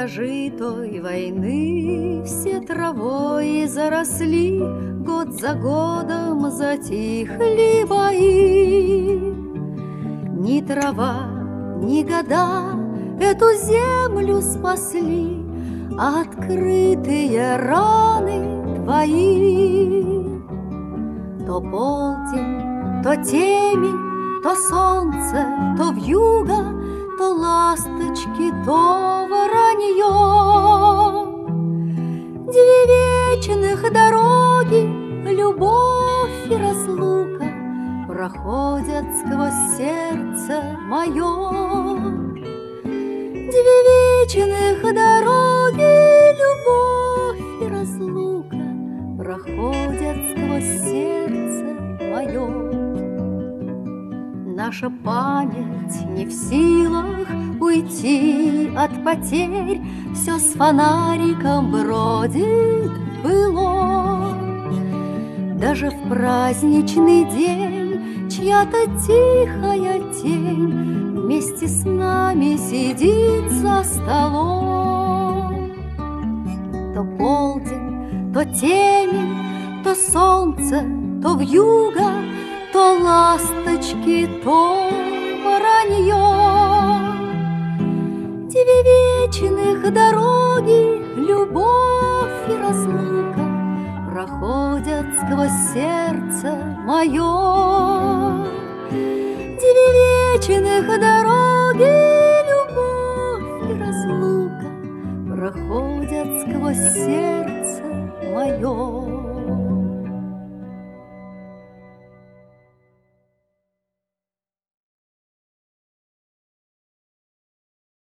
прожитой войны все травой заросли, год за годом затихли бои. Ни трава, ни года эту землю спасли, а открытые раны твои. То полдень, то темень, то солнце, то вьюга, то ласточки, то воронье. Две вечных дороги, любовь и разлука, проходят сквозь сердце мое. Две вечных дороги, любовь и разлука, проходят сквозь сердце мое. Наша память не в силах уйти от потерь, все с фонариком бродит было. Даже в праздничный день чья-то тихая тень вместе с нами сидит за столом. То полдень, то темень, то солнце, то вьюга, то ласточки, то воронье. Две вечных дороги, любовь и разлука, проходят сквозь сердце мое. Две вечных дороги, любовь и разлука, проходят сквозь сердце мое.